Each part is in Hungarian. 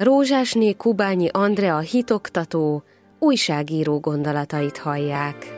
Rózsásné Kubányi Andrea hitoktató, újságíró gondolatait hallják.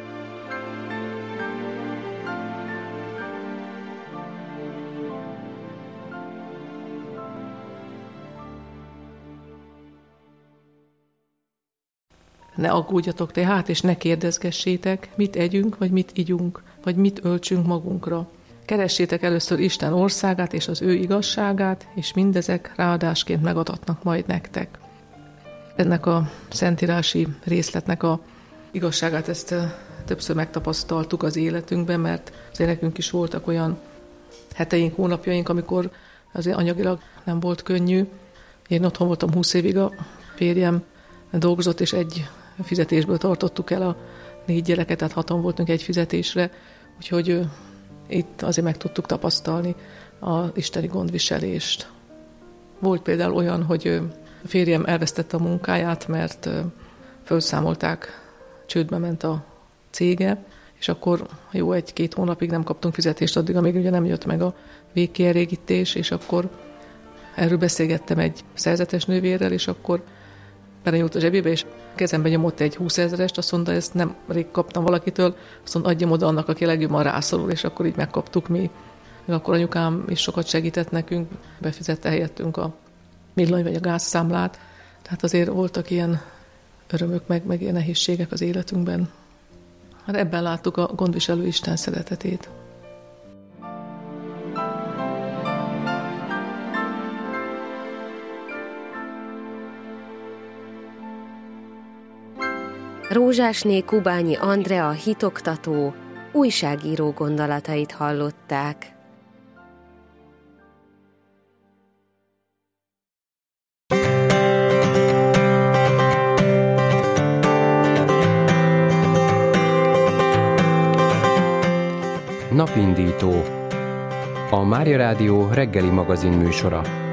Ne aggódjatok tehát, és ne kérdezgessétek, mit együnk, vagy mit igyunk, vagy mit öltsünk magunkra. Keressétek először Isten országát és az ő igazságát, és mindezek ráadásként megadatnak majd nektek. Ennek a szentírási részletnek a igazságát ezt többször megtapasztaltuk az életünkben, mert azért nekünk is voltak olyan heteink, hónapjaink, amikor azért anyagilag nem volt könnyű. Én otthon voltam 20 évig, a férjem dolgozott, és egy fizetésből tartottuk el a 4 gyereket, tehát 6-an voltunk egy fizetésre, úgyhogy itt azért meg tudtuk tapasztalni az isteni gondviselést. Volt például olyan, hogy a férjem elvesztette a munkáját, mert felszámolták, csődbe ment a cége, és akkor jó 1-2 hónapig nem kaptunk fizetést addig, amíg ugye nem jött meg a végkielégítés, és akkor erről beszélgettem egy szerzetes nővérrel, és akkor belenyúlt a zsebébe, és kezembe nyomott egy 20 000-est, azt mondta, ezt nem rég kaptam valakitől, azt mondta, adjam oda annak, aki legjobban rászorul, és akkor így megkaptuk mi. Még akkor anyukám is sokat segített nekünk, befizette helyettünk a villany vagy a gázszámlát, tehát azért voltak ilyen örömök, meg ilyen nehézségek az életünkben. Hát ebben láttuk a gondviselő Isten szeretetét. Rózsásné Kubányi Andrea hitoktató, újságíró gondolatait hallották. Napindító. A Mária Rádió reggeli magazin műsora.